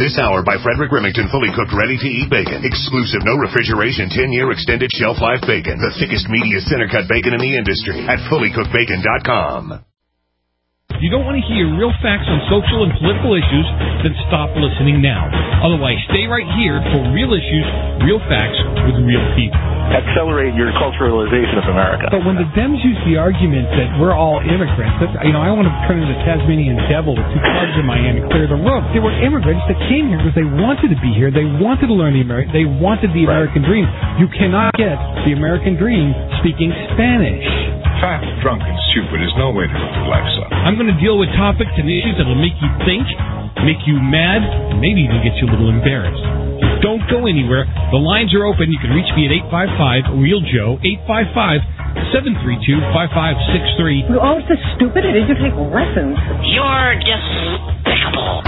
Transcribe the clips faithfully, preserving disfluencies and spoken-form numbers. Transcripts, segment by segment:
This hour by Frederick Remington, fully cooked, ready-to-eat bacon. Exclusive, no refrigeration, ten-year extended shelf life bacon. The thickest, meatiest center-cut bacon in the industry at fully cooked bacon dot com. If you don't want to hear real facts on social and political issues, then stop listening now. Otherwise, stay right here for real issues, real facts with real people. Accelerate your culturalization of America. But when the Dems use the argument that we're all immigrants, that, you know, I want to turn into the Tasmanian devil with two clubs in my hand and clear the room. They were immigrants that came here because they wanted to be here. They wanted to learn the American. They wanted the American dream. You cannot get the American dream speaking Spanish. Fat, drunk, and stupid is no way to live your life, son. I'm going to deal with topics and issues that will make you think, make you mad, and maybe even get you a little embarrassed. Don't go anywhere. The lines are open. You can reach me at eight five five, real Joe, eight five five, seven three two, five five six three. You're all so stupid. Did you take lessons? You're despicable.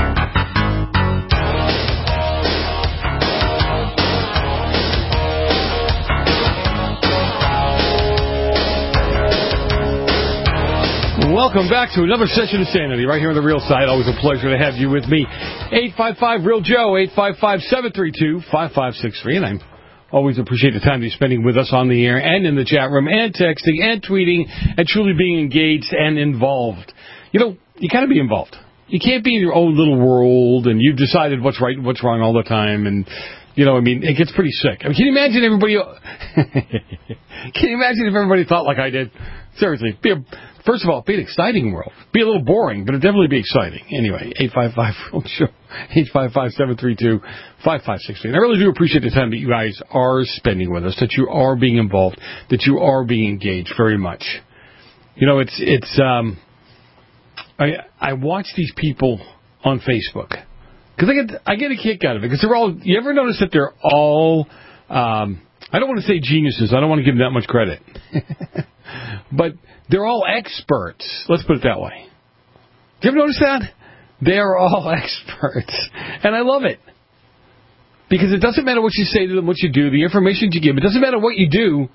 Welcome back to another session of Sanity right here on The Real Side. Always a pleasure to have you with me. eight five five, real Joe, eight five five, seven three two, five five six three. And I always appreciate the time you're spending with us on the air and in the chat room and texting and tweeting and truly being engaged and involved. You know, you got to be involved. You can't be in your own little world and you've decided what's right and what's wrong all the time. And, you know, I mean, it gets pretty sick. I mean, can you imagine everybody... can you imagine if everybody thought like I did? Seriously, be a... First of all, it'd be an exciting world. Be a little boring, but it'd definitely be exciting. Anyway, eight five five, eight five five, seven three two, five five six three. And I really do appreciate the time that you guys are spending with us, that you are being involved, that you are being engaged very much. You know, it's, it's, um, I, I watch these people on Facebook. Because I get, I get a kick out of it. Because they're all, you ever notice that they're all, um, I don't want to say geniuses. I don't want to give them that much credit. But they're all experts. Let's put it that way. Do you ever notice that? They're all experts. And I love it. Because it doesn't matter what you say to them, what you do, the information you give. It doesn't matter what you do.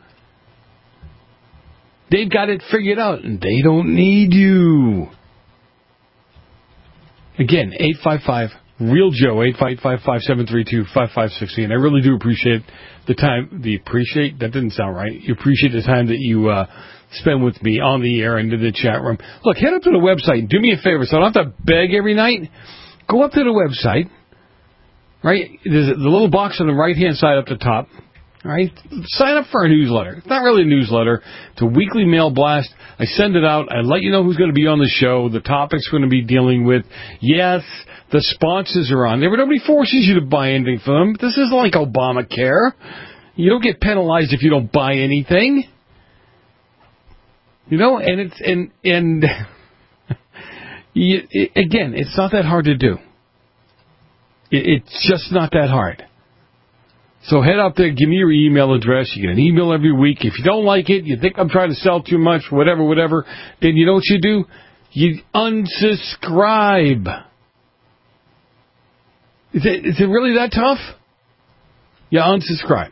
They've got it figured out, and they don't need you. Again, eight five five, real Joe, eight five five, seven three two, five five six three. And I really do appreciate the time. The appreciate? That didn't sound right. You appreciate the time that you... uh spend with me on the air and in the chat room. Look, head up to the website and do me a favor so I don't have to beg every night. Go up to the website, right? There's the little box on the right-hand side up the top, right? Sign up for a newsletter. It's not really a newsletter. It's a weekly mail blast. I send it out. I let you know who's going to be on the show, the topics we're going to be dealing with. Yes, the sponsors are on there, but nobody forces you to buy anything from them. This isn't like Obamacare. You don't get penalized if you don't buy anything. You know, and it's, and, and, you, it, again, it's not that hard to do. It, it's just not that hard. So head up there, give me your email address. You get an email every week. If you don't like it, you think I'm trying to sell too much, whatever, whatever, then you know what you do? You unsubscribe. Is it, is it really that tough? You unsubscribe.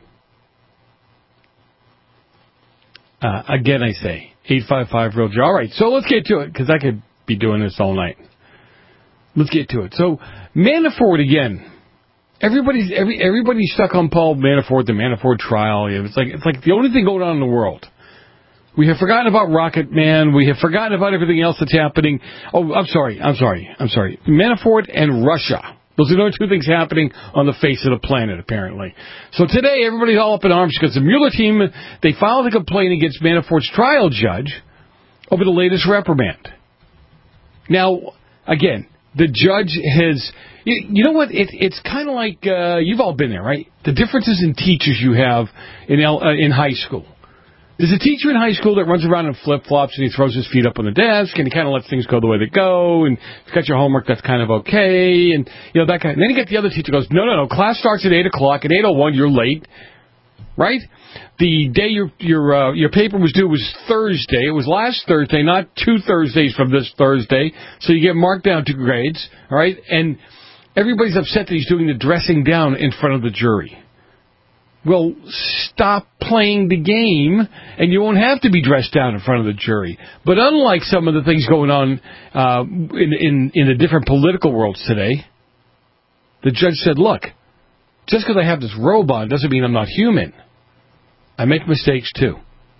Uh, again, I say, eight five five, real Joe. All right, so let's get to it, because I could be doing this all night. Let's get to it. So, Manafort again. Everybody's every everybody's stuck on Paul Manafort, the Manafort trial. It's like it's like the only thing going on in the world. We have forgotten about Rocket Man. We have forgotten about everything else that's happening. Oh, I'm sorry. I'm sorry. I'm sorry. Manafort and Russia. Those are the only two things happening on the face of the planet, apparently. So today, everybody's all up in arms because the Mueller team, they filed a complaint against Manafort's trial judge over the latest reprimand. Now, again, the judge has... You, you know what? It, it's kind of like... Uh, you've all been there, right? The differences in teachers you have in, L, uh, in high school. There's a teacher in high school that runs around in flip-flops and he throws his feet up on the desk and he kind of lets things go the way they go and if you've got your homework, that's kind of okay. And, you know, that kind of, and then you get the other teacher who goes, no, no, no, class starts at eight o'clock. At eight oh one, you're late, right? The day your your uh, your paper was due was Thursday. It was last Thursday, not two Thursdays from this Thursday. So you get marked down two grades, all right? And everybody's upset that he's doing the dressing down in front of the jury. Well, stop playing the game, and you won't have to be dressed down in front of the jury. But unlike some of the things going on uh, in, in, in the different political worlds today, the judge said, look, just because I have this robe on doesn't mean I'm not human. I make mistakes too.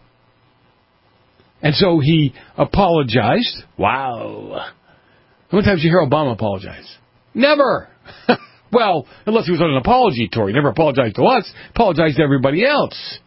And so he apologized. Wow. How many times do you hear Obama apologize? Never. Well, unless he was on an apology tour. He never apologized to us. Apologized to everybody else.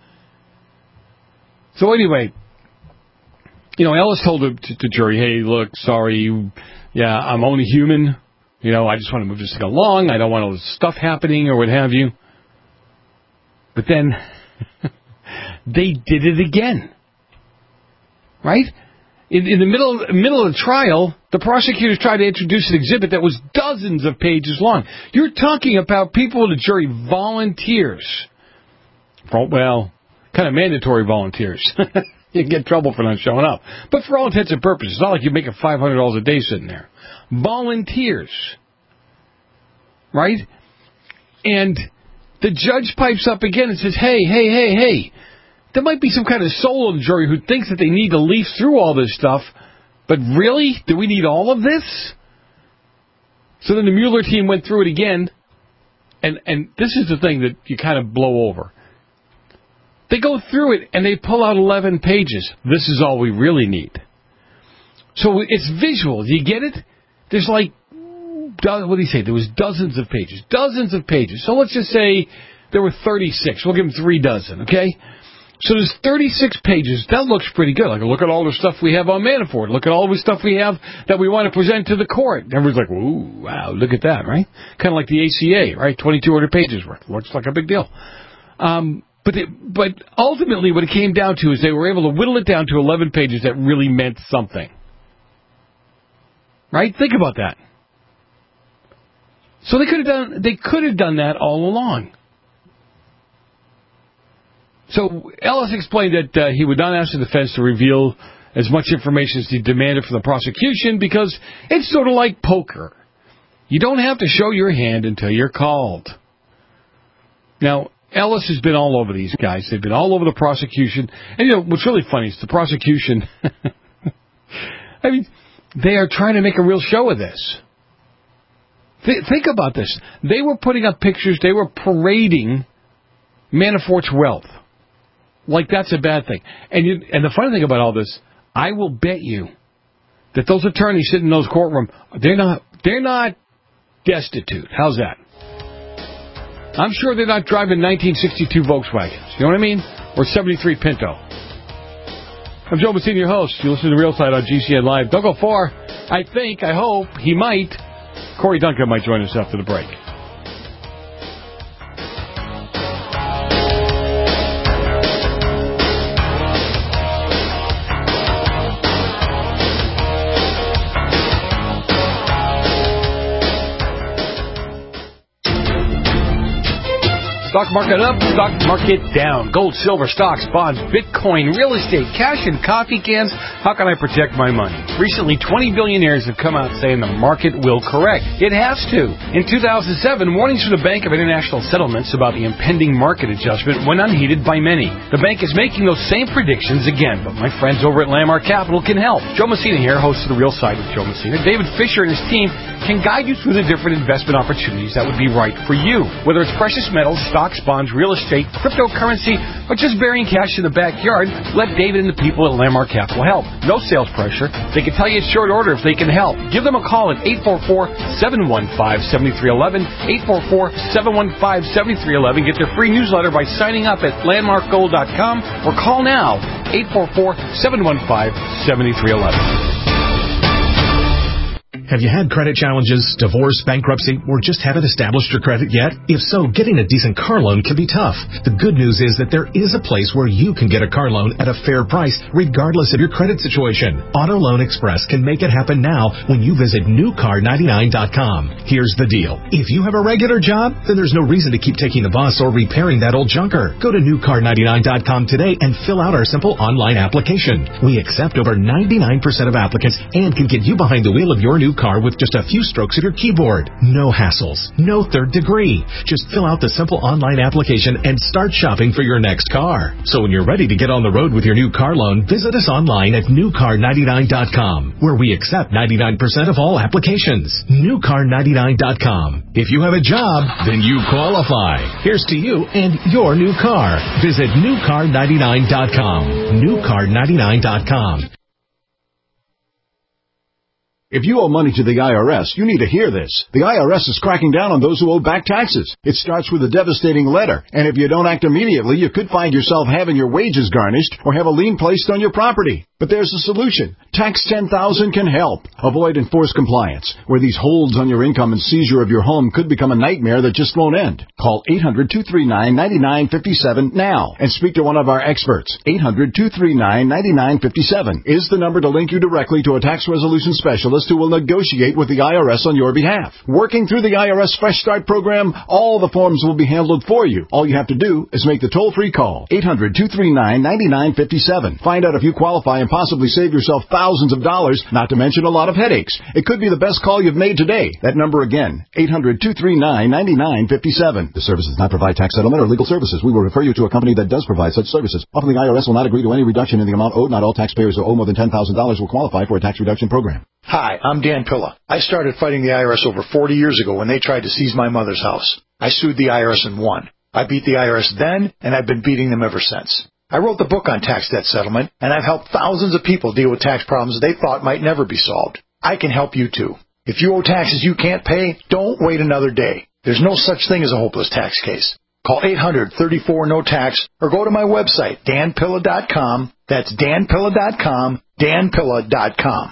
So anyway, you know, Ellis told the, to the jury, hey, look, sorry, yeah, I'm only human. You know, I just want to move this thing along. I don't want all this stuff happening or what have you. But then they did it again. Right? In, in the middle, middle of the trial, the prosecutors tried to introduce an exhibit that was dozens of pages long. You're talking about people in the jury, volunteers. Well, kind of mandatory volunteers. You can get in trouble for not showing up. But for all intents and purposes, it's not like you're making five hundred dollars a day sitting there. Volunteers. Right? And the judge pipes up again and says, hey, hey, hey, hey. There might be some kind of soul in the jury who thinks that they need to leaf through all this stuff. But really? Do we need all of this? So then the Mueller team went through it again. And, and this is the thing that you kind of blow over. They go through it and they pull out eleven pages. This is all we really need. So it's visual. Do you get it? There's like, what do you say? There was dozens of pages. Dozens of pages. So let's just say there were thirty-six. We'll give them three dozen, okay? So there's thirty-six pages. That looks pretty good. Like, look at all the stuff we have on Manafort. Look at all the stuff we have that we want to present to the court. Everyone's like, ooh, wow, look at that, right? Kind of like the A C A, right? twenty-two hundred pages worth. Looks like a big deal. Um, but it, but ultimately what it came down to is they were able to whittle it down to eleven pages that really meant something. Right? Think about that. So they could have done they could have done that all along. So Ellis explained that uh, he would not ask the defense to reveal as much information as he demanded from the prosecution because it's sort of like poker. You don't have to show your hand until you're called. Now, Ellis has been all over these guys. They've been all over the prosecution. And, you know, what's really funny is the prosecution, I mean, they are trying to make a real show of this. Th- think about this. They were putting up pictures. They were parading Manafort's wealth. Like that's a bad thing. And you, and the funny thing about all this, I will bet you that those attorneys sitting in those courtrooms, they're not they're not destitute. How's that? I'm sure they're not driving nineteen sixty-two Volkswagens. You know what I mean? Or seventy-three Pinto. I'm Joe Messina, your host. You listen to The Real Side on G C N Live. Don't go far. I think, I hope, he might. Corey Duncan might join us after the break. Stock market up, stock market down. Gold, silver, stocks, bonds, Bitcoin, real estate, cash, and coffee cans. How can I protect my money? Recently, twenty billionaires have come out saying the market will correct. It has to. In two thousand seven, warnings from the Bank of International Settlements about the impending market adjustment went unheeded by many. The bank is making those same predictions again, but my friends over at Landmark Capital can help. Joe Messina here, host of The Real Side with Joe Messina. David Fisher and his team can guide you through the different investment opportunities that would be right for you. Whether it's precious metals, stocks, bonds, real estate, cryptocurrency, or just burying cash in the backyard, let David and the people at Landmark Capital help. No sales pressure. They can tell you it's short order if they can help. Give them a call at eight four four, seven one five, seven three one one, eight four four, seven one five, seven three one one. Get their free newsletter by signing up at landmark gold dot com or call now, eight four four, seven one five, seven three one one. Have you had credit challenges, divorce, bankruptcy, or just haven't established your credit yet? If so, getting a decent car loan can be tough. The good news is that there is a place where you can get a car loan at a fair price, regardless of your credit situation. Auto Loan Express can make it happen now when you visit new car ninety-nine dot com. Here's the deal. If you have a regular job, then there's no reason to keep taking the bus or repairing that old junker. Go to new car ninety-nine dot com today and fill out our simple online application. We accept over ninety-nine percent of applicants and can get you behind the wheel of your new car. car with just a few strokes of your keyboard. No hassles, no third degree. Just fill out the simple online application and start shopping for your next car. So when you're ready to get on the road with your new car loan, visit us online at new car ninety-nine dot com, where we accept ninety-nine percent of all applications. new car ninety-nine dot com. If you have a job, then you qualify. Here's to you and your new car. Visit new car ninety-nine dot com. new car ninety-nine dot com. If you owe money to the I R S, you need to hear this. The I R S is cracking down on those who owe back taxes. It starts with a devastating letter, and if you don't act immediately, you could find yourself having your wages garnished or have a lien placed on your property. But there's a solution. Tax ten thousand can help. Avoid enforced compliance, where these holds on your income and seizure of your home could become a nightmare that just won't end. Call eight hundred, two three nine, nine nine five seven now and speak to one of our experts. eight hundred, two three nine, nine nine five seven is the number to link you directly to a tax resolution specialist who will negotiate with the I R S on your behalf. Working through the I R S Fresh Start program, all the forms will be handled for you. All you have to do is make the toll-free call. eight hundred, two three nine, nine nine five seven. Find out if you qualify and possibly save yourself thousands of dollars, not to mention a lot of headaches. It could be the best call you've made today. That number again, eight hundred, two three nine, nine nine five seven. The service does not provide tax settlement or legal services. We will refer you to a company that does provide such services. Often the I R S will not agree to any reduction in the amount owed. Not all taxpayers who owe more than ten thousand dollars will qualify for a tax reduction program. Hi, I'm Dan Pilla. I started fighting the I R S over forty years ago when they tried to seize my mother's house. I sued the I R S and won. I beat the I R S then, and I've been beating them ever since. I wrote the book on tax debt settlement, and I've helped thousands of people deal with tax problems they thought might never be solved. I can help you too. If you owe taxes you can't pay, don't wait another day. There's no such thing as a hopeless tax case. Call eight hundred, thirty-four, no tax or go to my website, dan pilla dot com. That's dan pilla dot com, dan pilla dot com.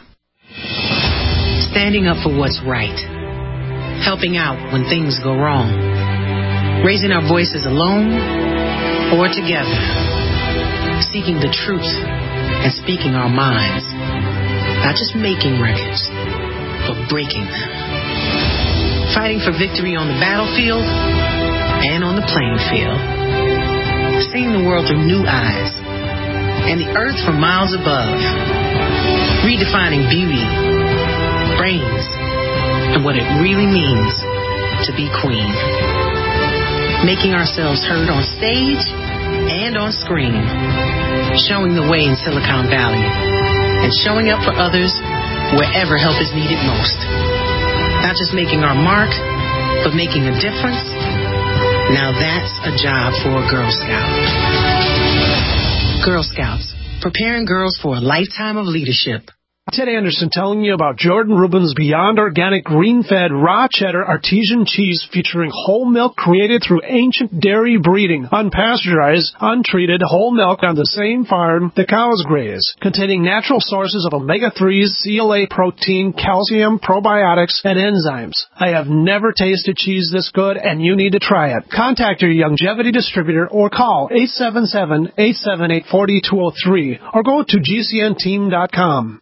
Standing up for what's right. Helping out when things go wrong. Raising our voices alone or together. Seeking the truth and speaking our minds. Not just making records, but breaking them. Fighting for victory on the battlefield and on the playing field. Seeing the world through new eyes and the earth from miles above. Redefining beauty, brains, and what it really means to be queen. Making ourselves heard on stage and on screen. Showing the way in Silicon Valley. And showing up for others wherever help is needed most. Not just making our mark, but making a difference. Now that's a job for a Girl Scout. Girl Scouts, preparing girls for a lifetime of leadership. Ted Anderson telling you about Jordan Rubin's Beyond Organic Green-Fed Raw Cheddar Artesian Cheese featuring whole milk created through ancient dairy breeding, unpasteurized, untreated whole milk on the same farm the cows graze, containing natural sources of omega threes, C L A protein, calcium, probiotics, and enzymes. I have never tasted cheese this good, and you need to try it. Contact your Youngevity distributor or call eight seven seven, eight seven eight, four two zero three or go to G C N team dot com.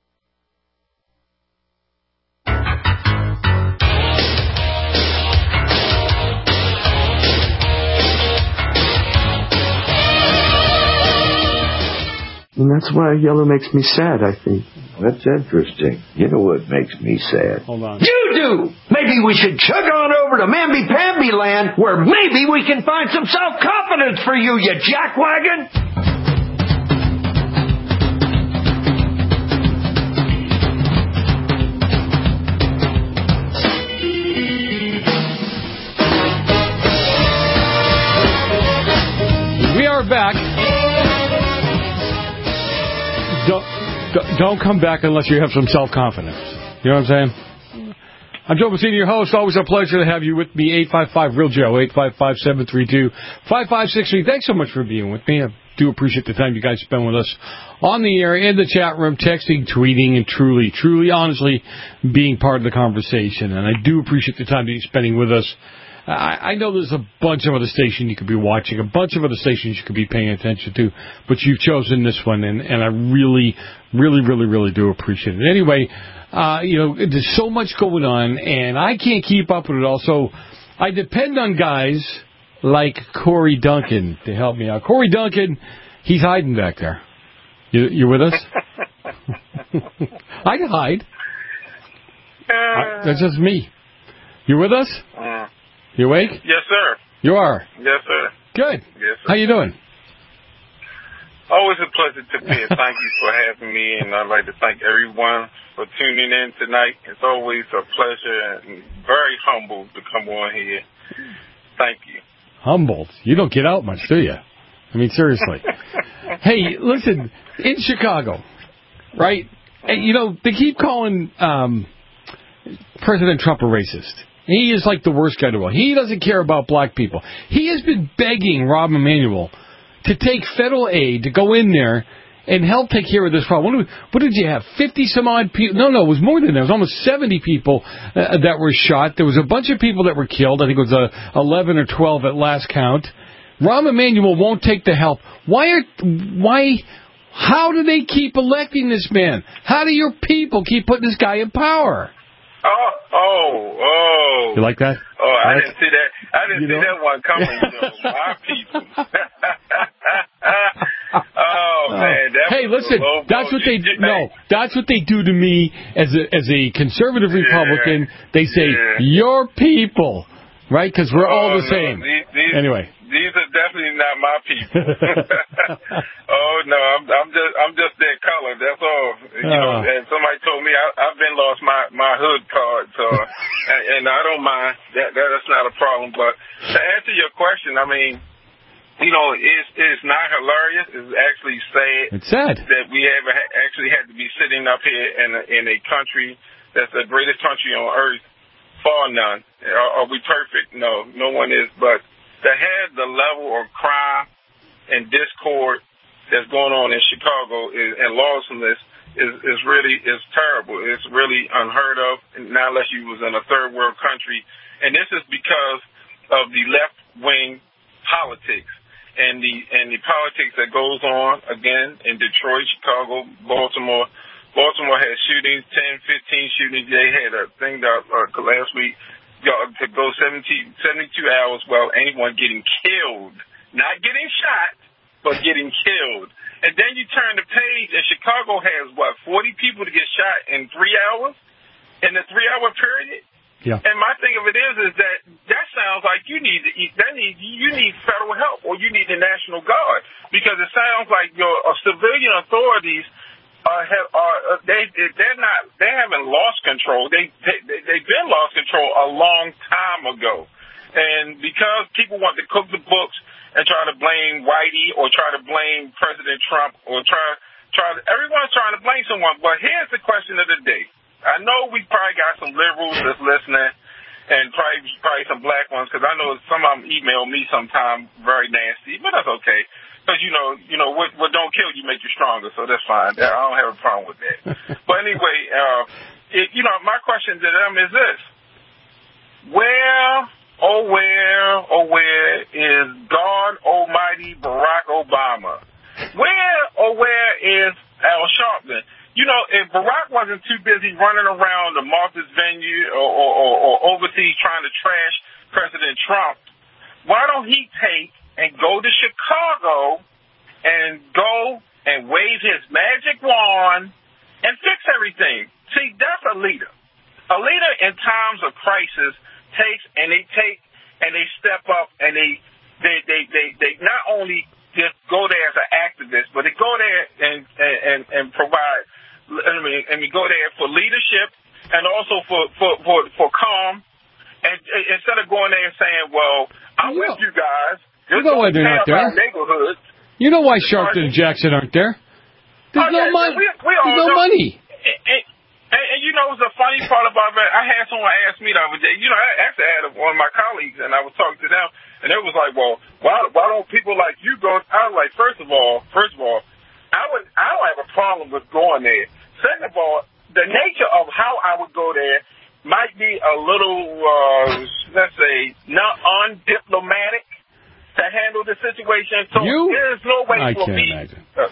And that's why yellow makes me sad, I think. That's interesting. You know what makes me sad? Hold on. You do! Maybe we should chug on over to Mamby-Pamby land, where maybe we can find some self-confidence for you, you jackwagon! We are back. Don't, don't come back unless you have some self-confidence. You know what I'm saying? I'm Joe Messina, your host. Always a pleasure to have you with me. eight five five, real Joe, eight five five, seven three two, five five six three. Thanks so much for being with me. I do appreciate the time you guys spend with us on the air, in the chat room, texting, tweeting, and truly, truly, honestly, being part of the conversation. And I do appreciate the time that you're spending with us. I, I know there's a bunch of other stations you could be watching, a bunch of other stations you could be paying attention to, but you've chosen this one, and, and I really, really, really, really do appreciate it. Anyway, uh, you know, there's so much going on, and I can't keep up with it all, so I depend on guys like Corey Duncan to help me out. Corey Duncan, he's hiding back there. You, you with us? I can hide. I, that's just me. You with us? Uh, you awake? Yes, sir. You are? Yes, sir. Good. Yes, sir. How you doing? Always a pleasure to be here. Thank you for having me, and I'd like to thank everyone for tuning in tonight. It's always a pleasure and very humbled to come on here. Thank you. Humbled? You don't get out much, do you? I mean, seriously. Hey, listen, in Chicago, right? And, you know, they keep calling um, President Trump a racist. He is like the worst guy in the world. He doesn't care about black people. He has been begging Rahm Emanuel to take federal aid to go in there and help take care of this problem. What did, what did you have? fifty some odd people? No, no, it was more than that. It was almost seventy people uh, that were shot. There was a bunch of people that were killed. I think it was uh, eleven or twelve at last count. Rahm Emanuel won't take the help. Why are, why, how do they keep electing this man? How do your people keep putting this guy in power? Oh, oh, oh. You like that? Oh, I right? didn't see that. I didn't you see know? that one coming. You know, my people. oh, man. That hey, listen, that's what they do. No, that's what they do to me as a, as a conservative Republican. Yeah. They say, yeah. your people, right? Because we're oh, all the same. No, these, these, anyway. These are definitely not my people. oh no, I'm, I'm just I'm just their color. That's all. You uh. know, and somebody told me I, I've been lost my, my hood card, so and, and I don't mind. That, that that's not a problem. But to answer your question, I mean, you know, it's it's not hilarious. It's actually sad. It's sad that we have actually had to be sitting up here in a, in a country that's the greatest country on earth. Far none. Are, are we perfect? No, no one is. But to have the level of crime and discord that's going on in Chicago is, and lawlessness is, is really is terrible. It's really unheard of, not unless you was in a third world country. And this is because of the left wing politics and the and the politics that goes on again in Detroit, Chicago, Baltimore. Baltimore had shootings, ten, fifteen shootings. They had a thing that uh, last week. To go seventy, seventy-two hours without anyone getting killed. Not getting shot, but getting killed. And then you turn the page, and Chicago has, what, forty people to get shot in three hours? In a three-hour period? Yeah. And my thing of it is, is that that sounds like you need to eat, that need, you need federal help, or you need the National Guard. Because it sounds like your uh, civilian authorities Uh, have, uh, they, they're not, they haven't lost control. They, they, they've been lost control a long time ago. And because people want to cook the books and try to blame Whitey or try to blame President Trump or try, try to, everyone's trying to blame someone. But here's the question of the day. I know we probably got some liberals that's listening and probably, probably some black ones, because I know some of them email me sometime very nasty, but that's okay. Because, you know, you know what, what don't kill you make you stronger, so that's fine. I don't have a problem with that. But anyway, uh, it, you know, my question to them is this. Where, oh where, oh where is God Almighty Barack Obama? Where, oh where is Al Sharpton? You know, if Barack wasn't too busy running around the Martha's Vineyard or, or, or, or overseas trying to trash President Trump, why don't he take and go to Chicago and go and wave his magic wand and fix everything? See, that's a leader. A leader in times of crisis takes and they take and they step up and they they they they, they not only just go there as an activist, but they go there and and and provide. I mean, and we go there for leadership and also for for for, for calm. And, and instead of going there and saying, "Well, I'm with you guys." You know why they're not there. You know why Sharpton and Jackson aren't there. There's oh, no yeah, money. We, we There's no know. money. And, and, and you know, the funny part about that, I had someone ask me the other day. You know, I actually had one of my colleagues, and I was talking to them, and it was like, "Well, why why don't people like you go?" I was like, first of all, first of all, I would I don't have a problem with going there. Second of all, the nature of how I would go there might be a little, uh, let's say, not undiplomatic to handle the situation, so you? there's no way I for can't me. Imagine. Uh,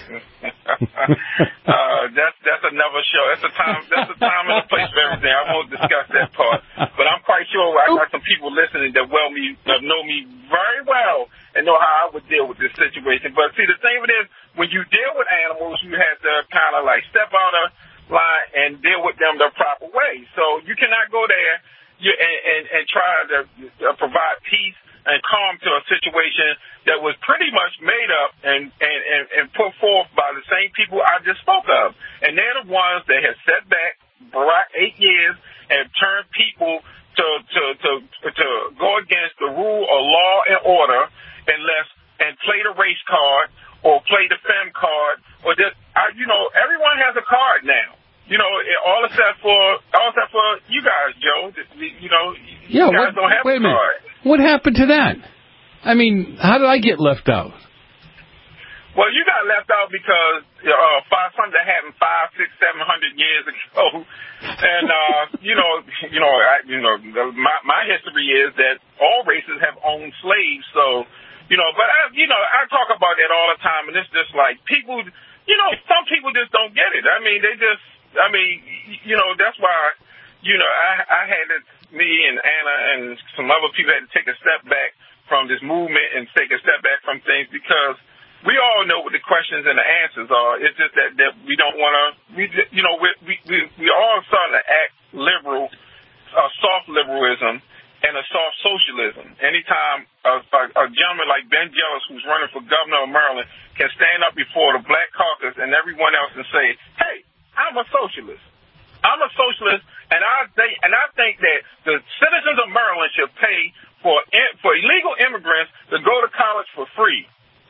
uh, that's that's another show. That's a time. That's a time and a place for everything. I won't discuss that part, but I'm quite sure I got some people listening that well me that know me very well and know how I would deal with this situation. But see, the thing of it is, when you deal with animals, you have to kind of like step out of line and deal with them the proper way. So you cannot go there you, and, and, and try to uh, provide peace and calm to a situation that was pretty much made up and, and, and, and put forth by the same people I just spoke of. And they're the ones that have set back Barack eight years and turned people to, to, to, to go against the rule of law and order unless, and play the race card or play the fem card or just, I, you know, everyone has a card now. You know, all except for, all except for you guys, Joe. You know, yeah, you guys what, don't have wait a a minute. card. What happened to that? I mean, how did I get left out? Well, you got left out because uh, five, something that happened five, six, seven hundred years ago, and uh, you know, you know, I, you know, my my history is that all races have owned slaves. So, you know, but I, you know, I talk about that all the time, and it's just like people, you know, some people just don't get it. I mean, they just, I mean, you know, that's why, you know, I I had to, me and Anna and some other people had to take a step back from this movement and take a step back from things because we all know what the questions and the answers are. It's just that, that we don't want to, we you know, we, we, we, we all starting to act liberal, uh, soft liberalism and a soft socialism. Anytime a, a, a gentleman like Ben Jealous, who's running for governor of Maryland, can stand up before the Black Caucus and everyone else and say, hey, I'm a socialist. I'm a socialist, and I think, and I think that the citizens of Maryland should pay for for illegal immigrants to go to college for free.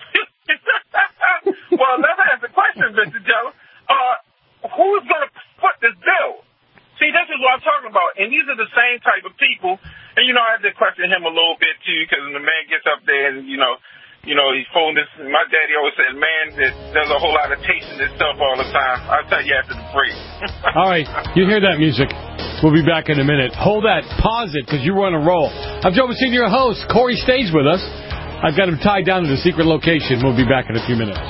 Well, let's ask the question, Mister Jello. Uh, who's going to foot this bill? See, this is what I'm talking about, and these are the same type of people. And you know, I had to question him a little bit too, because when the man gets up there and you know. You know, he's phoned this. My daddy always said, man, that there's a whole lot of tasting this stuff all the time. I'll tell you after the break. All right. You hear that music. We'll be back in a minute. Hold that. Pause it, because you're on a roll. I'm Joe Messina, your host. Corey stays with us. I've got him tied down to the secret location. We'll be back in a few minutes.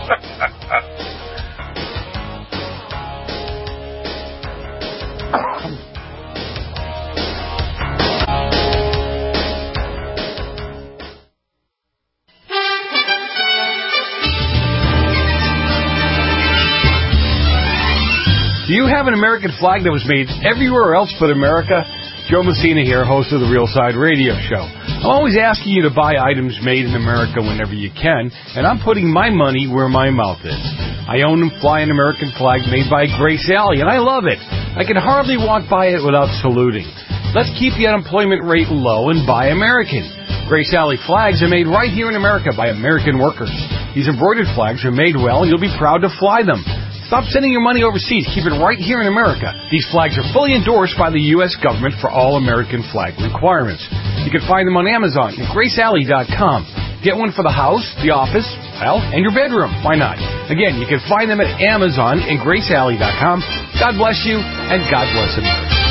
Do you have an American flag that was made everywhere else but America? Joe Messina here, host of the Real Side Radio Show. I'm always asking you to buy items made in America whenever you can, and I'm putting my money where my mouth is. I own and fly an American flag made by Grace Alley, and I love it. I can hardly walk by it without saluting. Let's keep the unemployment rate low and buy American. Grace Alley flags are made right here in America by American workers. These embroidered flags are made well, and you'll be proud to fly them. Stop sending your money overseas. Keep it right here in America. These flags are fully endorsed by the U S government for all American flag requirements. You can find them on Amazon and grace alley dot com. Get one for the house, the office, well, and your bedroom. Why not? Again, you can find them at Amazon and grace alley dot com. God bless you, and God bless America.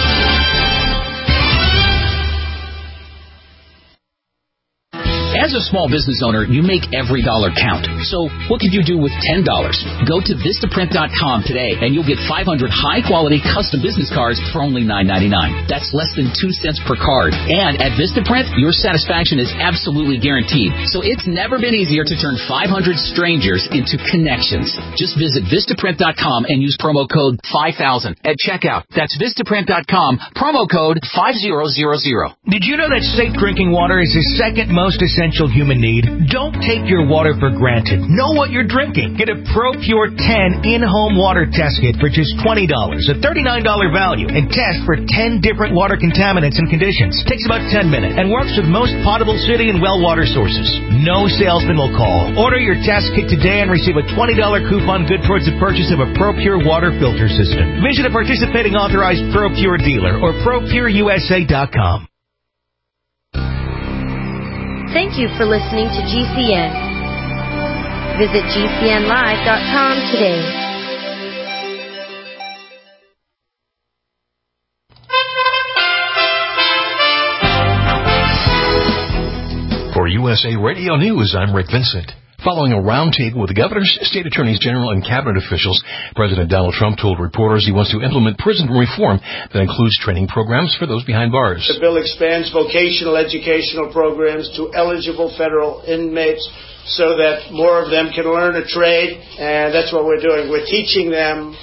As a small business owner, you make every dollar count. So what could you do with ten dollars? Go to Vistaprint dot com today, and you'll get five hundred high-quality custom business cards for only nine ninety-nine. That's less than two cents per card. And at Vistaprint, your satisfaction is absolutely guaranteed. So it's never been easier to turn five hundred strangers into connections. Just visit Vistaprint dot com and use promo code five thousand at checkout. That's Vistaprint dot com, promo code five thousand. Did you know that safe drinking water is the second most essential human need? Don't take your water for granted. Know what you're drinking. Get a ProPure ten in-home water test kit for just twenty dollars, a thirty-nine dollars value, and test for ten different water contaminants and conditions. Takes about ten minutes and works with most potable city and well water sources. No salesman will call. Order your test kit today and receive a twenty dollars coupon good towards the purchase of a ProPure water filter system. Visit a participating authorized ProPure dealer or pro pure u s a dot com. Thank you for listening to G C N. Visit G C N live dot com today. For U S A Radio News, I'm Rick Vincent. Following a roundtable with the governors, state attorneys general, and cabinet officials, President Donald Trump told reporters he wants to implement prison reform that includes training programs for those behind bars. The bill expands vocational educational programs to eligible federal inmates so that more of them can learn a trade, and that's what we're doing. We're teaching them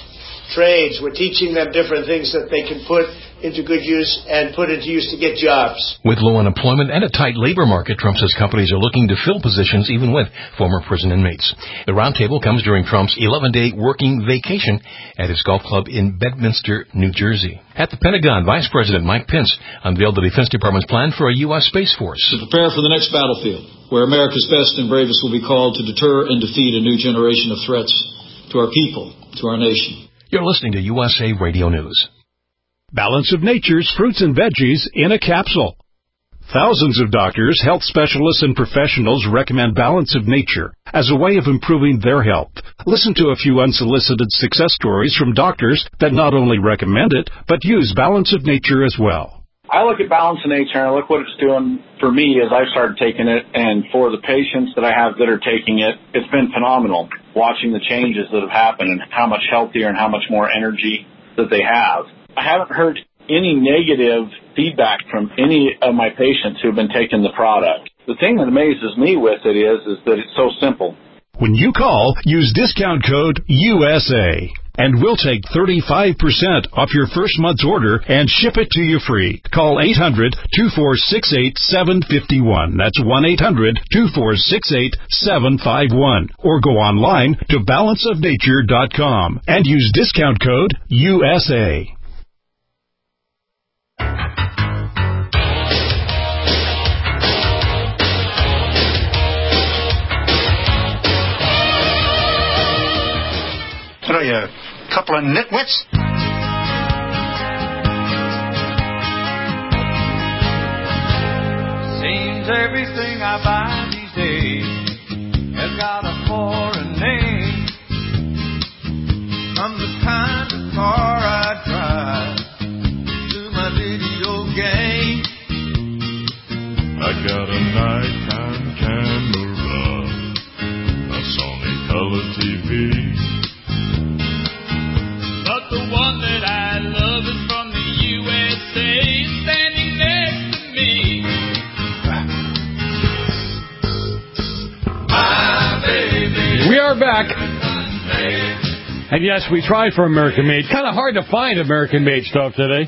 trades. We're teaching them different things that they can put into good use and put into use to get jobs. With low unemployment and a tight labor market, Trump says companies are looking to fill positions even with former prison inmates. The roundtable comes during Trump's eleven-day working vacation at his golf club in Bedminster, New Jersey. At the Pentagon, Vice President Mike Pence unveiled the Defense Department's plan for a U S Space Force. To prepare for the next battlefield, where America's best and bravest will be called to deter and defeat a new generation of threats to our people, to our nation. You're listening to U S A Radio News. Balance of Nature's fruits and veggies in a capsule. Thousands of doctors, health specialists, and professionals recommend Balance of Nature as a way of improving their health. Listen to a few unsolicited success stories from doctors that not only recommend it, but use Balance of Nature as well. I look at Balance of Nature and I look what it's doing for me as I've started taking it, and for the patients that I have that are taking it, it's been phenomenal watching the changes that have happened and how much healthier and how much more energy that they have. I haven't heard any negative feedback from any of my patients who have been taking the product. The thing that amazes me with it is, is that it's so simple. When you call, use discount code U S A, and we'll take thirty-five percent off your first month's order and ship it to you free. Call eight hundred, two four six eight, seven five one. That's one eight hundred, two four six eight, seven five one. Or go online to balance of nature dot com and use discount code U S A. What are you, a couple of nitwits? Seems everything I buy these days has got a foreign name. From the kind of car I drive to my video game. I got a nighttime camera, a Sony color T V. But the one that I love is from the U S A, standing next to me. My baby. We are back. And yes, we tried for American Made. Kind of hard to find American Made stuff today.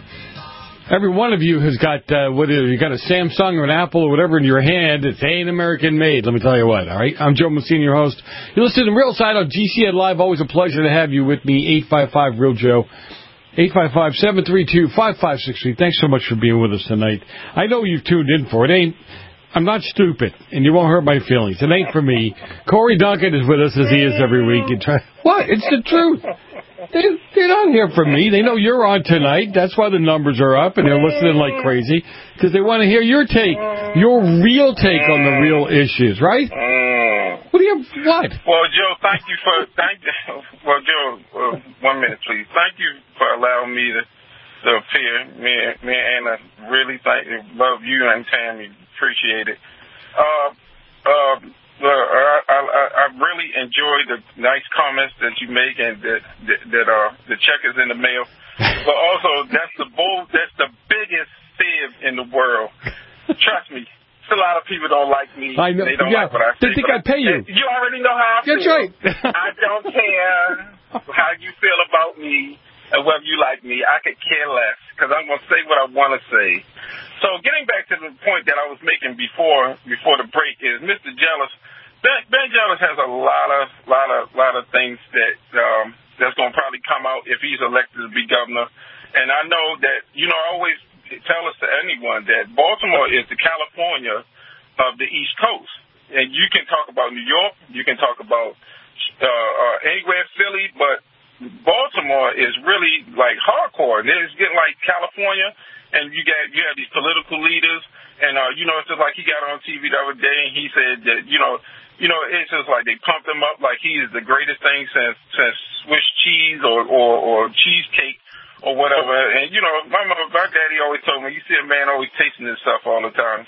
Every one of you has got, uh, what is it, you got a Samsung or an Apple or whatever in your hand. It ain't American Made, let me tell you what, all right? I'm Joe Messina, your host. You're listening to Real Side on G C N Live. Always a pleasure to have you with me, eight five five, real Joe. eight five five, seven three two, five five six three. Thanks so much for being with us tonight. I know you've tuned in for it. Ain't I'm not stupid, and you won't hurt my feelings. It ain't for me. Corey Duncan is with us, as he is every week. And try, what? It's the truth. They, they're not here for me. They know you're on tonight. That's why the numbers are up, and they're listening like crazy, because they want to hear your take, your real take on the real issues, right? What do you, what? Well, Joe, thank you for, thank you, well, Joe, uh, one minute, please. Thank you for allowing me to, to appear. Me, me and Anna really thank, love you and Tammy. Appreciate it. Uh, uh, Uh, I, I, I really enjoy the nice comments that you make, and that that, that uh, the check is in the mail. But also, that's the bull. That's the biggest fib in the world. Trust me. A lot of people don't like me. I know. They don't yeah. like what I say. They think I pay you. You already know how I feel. That's right. I don't care how you feel about me and whether you like me. I could care less, because I'm going to say what I want to say. So getting back to the point that I was making before before the break is Mister Jealous. Ben, Ben Jealous has a lot of lot of lot of things that um, that's going to probably come out if he's elected to be governor. And I know that, you know, I always tell us to anyone that Baltimore is the California of the East Coast. And you can talk about New York, you can talk about uh, uh, anywhere, Philly, but Baltimore is really like hardcore. It's getting like California. And you got you have these political leaders, and uh, you know, it's just like he got on T V the other day, and he said that you know, you know, it's just like they pumped him up like he is the greatest thing since since Swiss cheese or or, or cheesecake or whatever. And you know, my mother, my daddy always told me, you see a man always tasting this stuff all the time.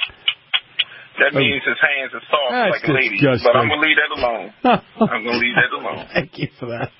That means his hands are soft That's like a lady. disgusting. But I'm gonna leave that alone. I'm gonna leave that alone. Thank you for that.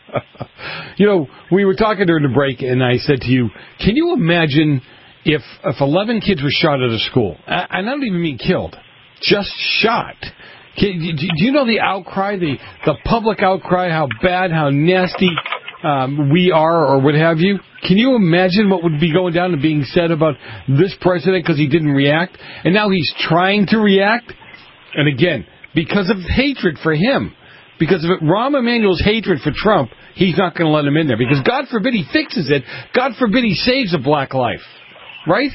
You know, we were talking during the break, and I said to you, can you imagine if if eleven kids were shot at a school? I, I don't even mean killed, just shot. Can, do you know the outcry, the, the public outcry, how bad, how nasty um, we are or what have you. Can you imagine what would be going down and being said about this president because he didn't react? And now he's trying to react. And again, because of hatred for him, because of Rahm Emanuel's hatred for Trump, he's not going to let him in there. Because God forbid he fixes it. God forbid he saves a black life. Right?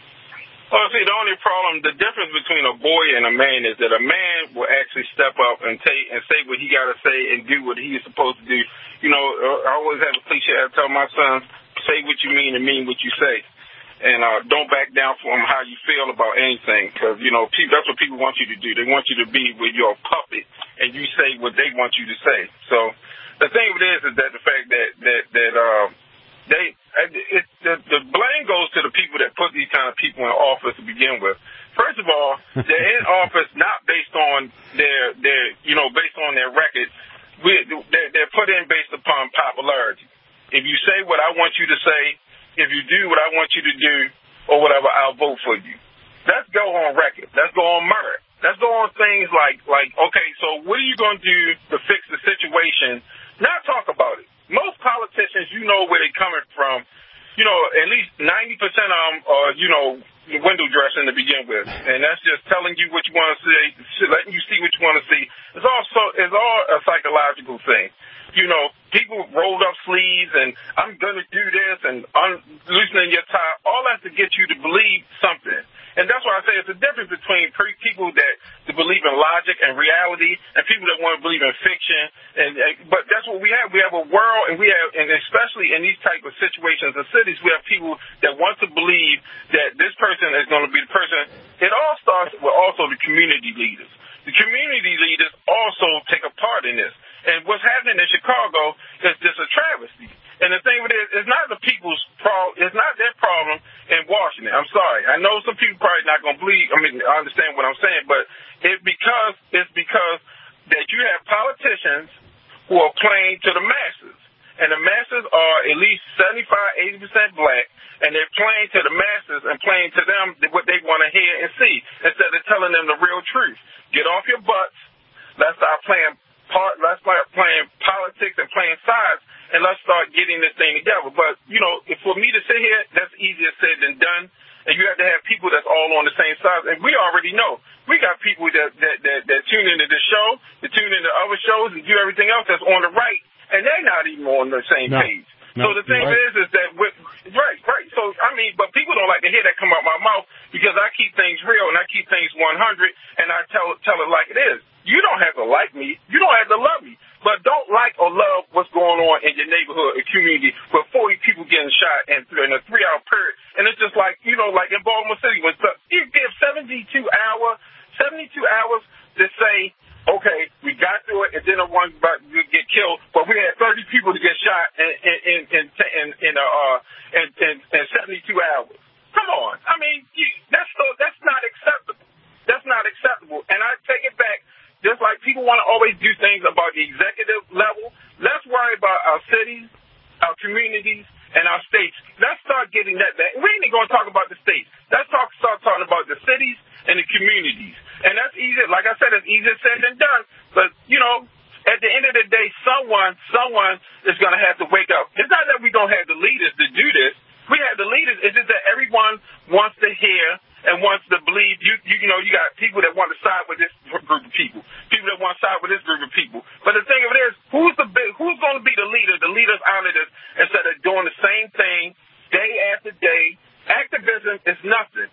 Well, see, the only problem, the difference between a boy and a man is that a man will actually step up and take and say what he got to say and do what he's supposed to do. You know, I always have a cliche. I tell my sons, say what you mean and mean what you say. And uh, don't back down from how you feel about anything. Because, you know, people, that's what people want you to do. They want you to be with your puppet and you say what they want you to say. So the thing of it is, is that the fact that, that, that, uh, They, it, the, the blame goes to the people that put these kind of people in office to begin with. First of all, they're in office not based on their, their, you know, based on their record. We, they're, they're put in based upon popularity. If you say what I want you to say, if you do what I want you to do, or whatever, I'll vote for you. Let's go on record. Let's go on merit. Let's go on things like, like, okay, so what are you going to do to fix the situation? Not talk about it. Most politicians, you know where they're coming from. You know, at least ninety percent of them are, you know, window dressing to begin with. And that's just telling you what you want to see, letting you see what you want to see. It's also, it's all a psychological thing. You know, people rolled up sleeves and I'm going to do this and un- loosening your tie. All that to get you to believe something. And that's why I say it's a difference between people that, that believe in logic and reality and people that want to believe in fiction. And, and but that's what we have. We have a world, and we have, and especially in these type of situations in cities, we have people that want to believe that this person is going to be the person. It all starts with also the community leaders. The community leaders also take a part in this. And what's happening in Chicago is just a travesty. And the thing with it is, it's not the people's problem. It's not their problem in Washington. I'm sorry. I know some people probably not going to believe. I mean, I understand what I'm saying, but it's because it's because that you have politicians who are playing to the masses, and the masses are at least seventy-five, eighty percent black, and they're playing to the masses and playing to them what they want to hear and see instead of telling them the real truth. Get off your butts. Let's start playing part. Let's start playing politics and playing sides. And let's start getting this thing together. But, you know, if for me to sit here, that's easier said than done. And you have to have people that's all on the same side. And we already know. We got people that, that, that, that tune into this show, that tune into other shows, and do everything else that's on the right. And they're not even on the same no. page. No, so the thing right. is, is that, with, right, right. So, I mean, but people don't like to hear that come out my mouth because I keep things real and I keep things one hundred and I tell, tell it like it is. You don't have to like me. You don't have to love me. But don't like or love what's going on in your neighborhood or community with forty people getting shot in, in a three-hour period. And it's just like, you know, like in Baltimore City, when you give seventy-two hours, seventy-two hours to say, okay, we got through it, and then the one about to get killed, but we had thirty people to get shot in in in in, in, uh, uh, in, in, in seventy-two hours. Come on. I mean, you, that's so, that's not acceptable. That's not acceptable. And I take it back. Just like people want to always do things about the executive level, let's worry about our cities, our communities, and our states. Let's start getting that back. We ain't going to talk about the states. Let's talk, start talking about the cities and the communities. And that's easy. Like I said, it's easier said than done. But, you know, at the end of the day, someone, someone is going to have to wake up. It's not that we don't have the leaders to do this. We have the leaders. It's just that everyone wants to hear and wants to believe. You, you, you know, you got people that want to side with this group of people, people that want to side with this group of people. But the thing of it is, who's the big, who's going to be the leader? The leaders out of this instead of doing the same thing day after day. Activism is nothing.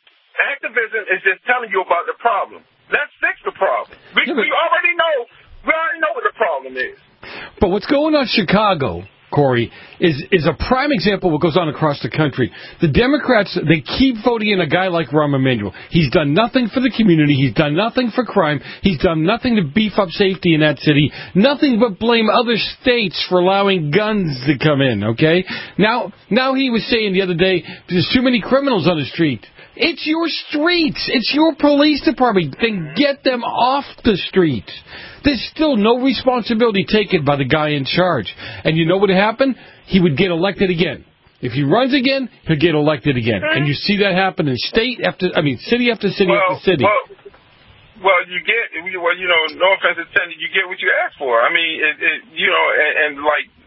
Activism is just telling you about the problem. Let's fix the problem. We, we already know. We already know what the problem is. But what's going on in Chicago, Corey, is is a prime example of what goes on across the country. The Democrats, they keep voting in a guy like Rahm Emanuel. He's done nothing for the community. He's done nothing for crime. He's done nothing to beef up safety in that city. Nothing but blame other states for allowing guns to come in, okay? Now, now he was saying the other day, there's too many criminals on the street. It's your streets. It's your police department. Then get them off the street. There's still no responsibility taken by the guy in charge. And you know what would happen? He would get elected again. If he runs again, he'll get elected again. And you see that happen in state after, I mean, city after city well, after city. Well, well, you get, well, you know, no offense intended, you get what you ask for. I mean, it, it, you know, and, and like,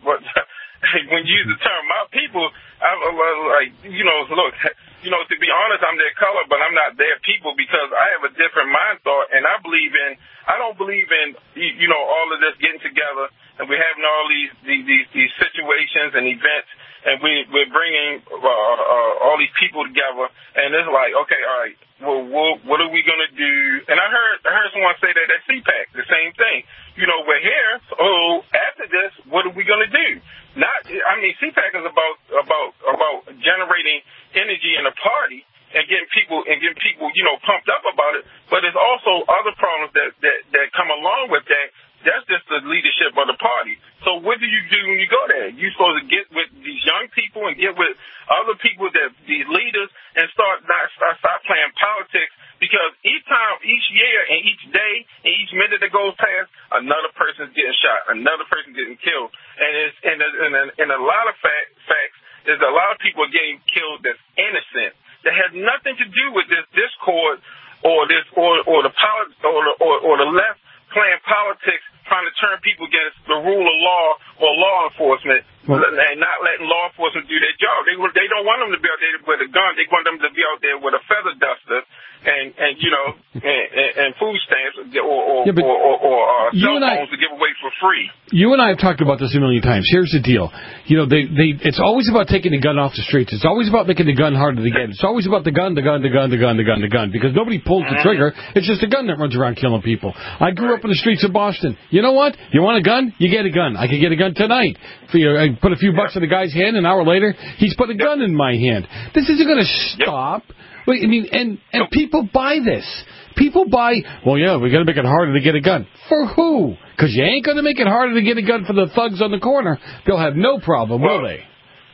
but when you use the term my people, I'm like, you know, look, you know, to be honest, I'm their color, but I'm not their people because I have a different mind thought, and I believe in, I don't believe in, you know, all of this getting together, and we're having all these these, these, these situations and events, and we, we're bringing uh, uh, all these people together, and it's like, okay, all right, well, what, what are we going to do? And I heard I heard someone say that at C PAC, the same thing. You know, we're here, so after this, what are we going to do? Not, I mean, C PAC is about about about generating energy in a party and getting people and getting people, you know, pumped up about it. But there's also other problems that that, that come along with that. That's just the leadership of the party. So what do you do when you go there? You're supposed to get with these young people and get with other people, that these leaders, and start not start, start playing politics. Because each time, each year, and each day, and each minute that goes past, another person's getting shot, another person getting killed, and it's and and, and a lot of fact, facts. There's a lot of people getting killed that's innocent, that has nothing to do with this discord or this or or the polit- or the, or, or the left playing politics, trying to turn people against the rule of law or law enforcement, well, and not letting law enforcement do their job. They they don't want them to be out there with a gun. They want them to be out there with a feather duster and, and you know, and, and, and food stamps or or, yeah, or, or, or uh, cell phones I, to give away for free. You and I have talked about this a million times. Here's the deal. You know, they, they it's always about taking the gun off the streets. It's always about making the gun harder to get. It's always about the gun, the gun, the gun, the gun, the gun, the gun, because nobody pulls the trigger. It's just a gun that runs around killing people. I grew up in the streets of Boston. You know what? You want a gun? You get a gun. I could get a gun tonight. For you, I put a few bucks in the guy's hand. An hour later, he's put a gun in my hand. This isn't going to stop. I mean, and and people buy this. People buy, well, yeah, we got to make it harder to get a gun. For who? Because you ain't going to make it harder to get a gun for the thugs on the corner. They'll have no problem, well, will they?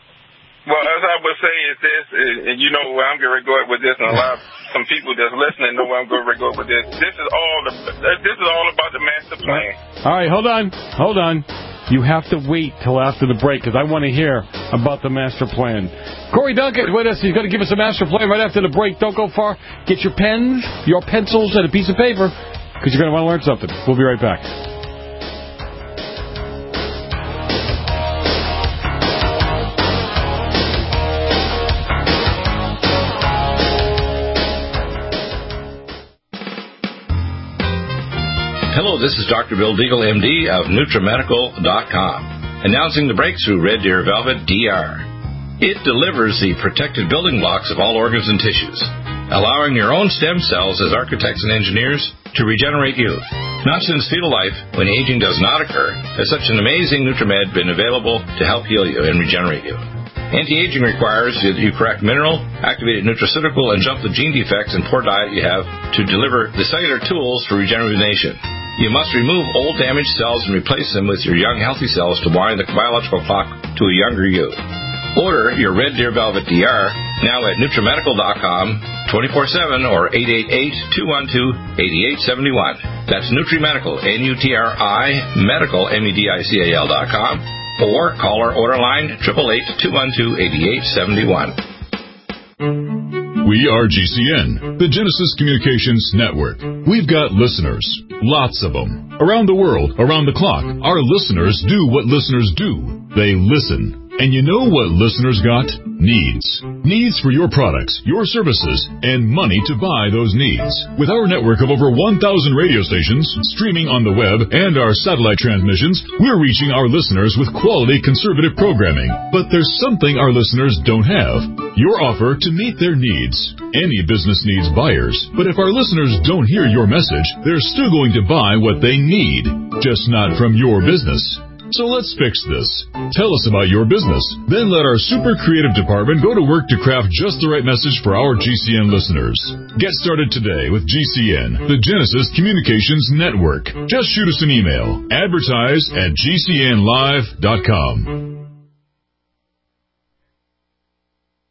Well, as I would say is this, and you know where I'm going to go with this, and a lot of some people that's listening know where I'm going to go with this. This is all the, this is all about the master plan. All right, hold on, hold on. You have to wait till after the break because I want to hear about the master plan. Corey Duncan with us. He's going to give us a master plan right after the break. Don't go far. Get your pens, your pencils, and a piece of paper because you're going to want to learn something. We'll be right back. Hello, this is Doctor Bill Deagle, M D of NutriMedical dot com, announcing the breakthrough Red Deer Velvet D R. It delivers the protected building blocks of all organs and tissues, allowing your own stem cells as architects and engineers to regenerate youth. Not since fetal life, when aging does not occur, has such an amazing NutriMed been available to help heal you and regenerate you. Anti-aging requires that you correct mineral, activated nutraceutical, and jump the gene defects and poor diet you have to deliver the cellular tools for regeneration. You must remove old damaged cells and replace them with your young healthy cells to wind the biological clock to a younger you. Order your Red Deer Velvet D R now at NutriMedical dot com, twenty-four seven or eight eight eight, two one two, eight eight seven one. That's NutriMedical, N U T R I, medical, M E D I C A L dot com, or call our order line, eight eight eight, two one two, eight eight seven one. We are G C N, the Genesis Communications Network. We've got listeners, lots of them. Around the world, around the clock, our listeners do what listeners do. They listen. And you know what listeners got? Needs. Needs for your products, your services, and money to buy those needs. With our network of over one thousand radio stations, streaming on the web, and our satellite transmissions, we're reaching our listeners with quality conservative programming. But there's something our listeners don't have. Your offer to meet their needs. Any business needs buyers. But if our listeners don't hear your message, they're still going to buy what they need. Just not from your business. So let's fix this. Tell us about your business. Then let our super creative department go to work to craft just the right message for our G C N listeners. Get started today with G C N, the Genesis Communications Network. Just shoot us an email. Advertise at G C N live dot com.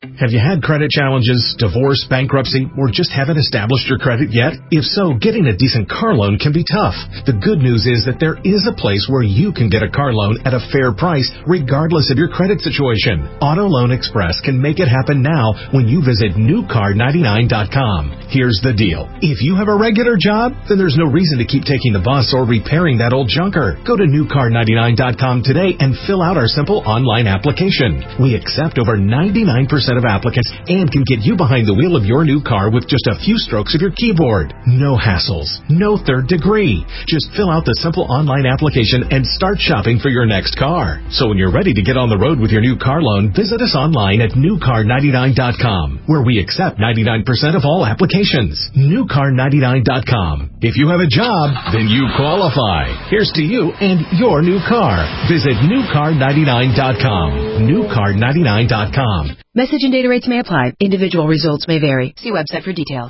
Have you had credit challenges, divorce, bankruptcy, or just haven't established your credit yet? If so, getting a decent car loan can be tough. The good news is that there is a place where you can get a car loan at a fair price, regardless of your credit situation. Auto Loan Express can make it happen now when you visit new car ninety-nine dot com. Here's the deal. If you have a regular job, then there's no reason to keep taking the bus or repairing that old junker. Go to new car ninety-nine dot com today and fill out our simple online application. We accept over ninety-nine percent of applicants and can get you behind the wheel of your new car with just a few strokes of your keyboard. No hassles, no third degree. Just fill out the simple online application and start shopping for your next car. So when you're ready to get on the road with your new car loan, visit us online at new car ninety-nine dot com, where we accept ninety-nine percent of all applications. new car ninety-nine dot com. If you have a job, then you qualify. Here's to you and your new car. Visit new car ninety-nine dot com. new car ninety-nine dot com. Message and data rates may apply. Individual results may vary. See website for details.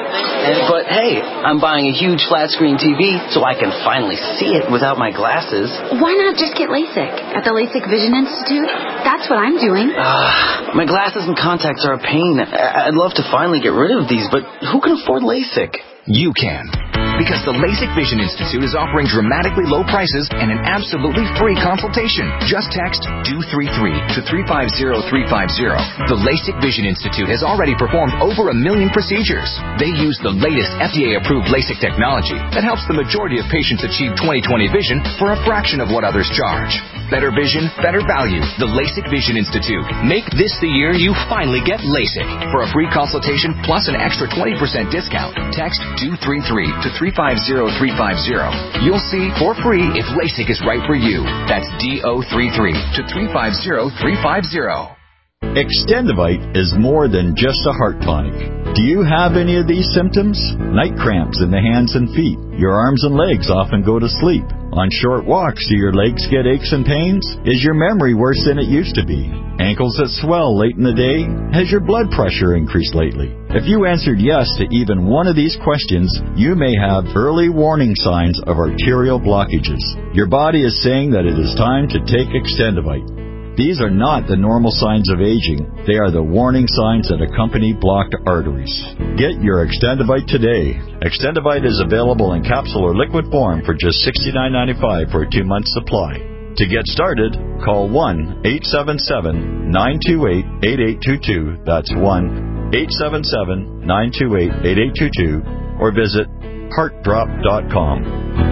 And, but hey, I'm buying a huge flat screen T V so I can finally see it without my glasses. Why not just get LASIK at the LASIK Vision Institute? That's what I'm doing. Uh, my glasses and contacts are a pain. I'd love to finally get rid of these, but who can afford LASIK? You can. Because the LASIK Vision Institute is offering dramatically low prices and an absolutely free consultation. Just text D O three three to three five zero three five zero. The LASIK Vision Institute has already performed over a million procedures. They use the latest F D A-approved LASIK technology that helps the majority of patients achieve twenty twenty vision for a fraction of what others charge. Better vision, better value. The LASIK Vision Institute. Make this the year you finally get LASIK. For a free consultation plus an extra twenty percent discount, text D O three three to three five zero three five zero. You'll see for free if LASIK is right for you. That's D O three three to three five zero three five zero. Extendivite is more than just a heart tonic. Do you have any of these symptoms? Night cramps in the hands and feet. Your arms and legs often go to sleep. On short walks, do your legs get aches and pains? Is your memory worse than it used to be? Ankles that swell late in the day? Has your blood pressure increased lately? If you answered yes to even one of these questions, you may have early warning signs of arterial blockages. Your body is saying that it is time to take Extendivite. These are not the normal signs of aging. They are the warning signs that accompany blocked arteries. Get your Extendivite today. Extendivite is available in capsule or liquid form for just sixty-nine ninety-five for a two-month supply. To get started, call one eight seven seven nine two eight eight eight two two. That's one eight seven seven nine two eight eight eight two two. Or visit heart drop dot com.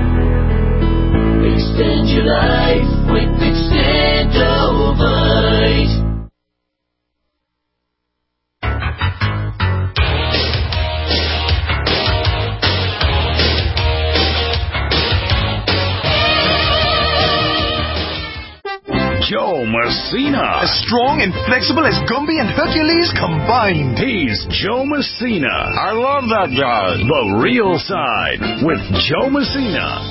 Extend your life with Extendivite. Joe Messina. As strong and flexible as Gumby and Hercules combined. He's Joe Messina. I love that guy. The Real Side with Joe Messina.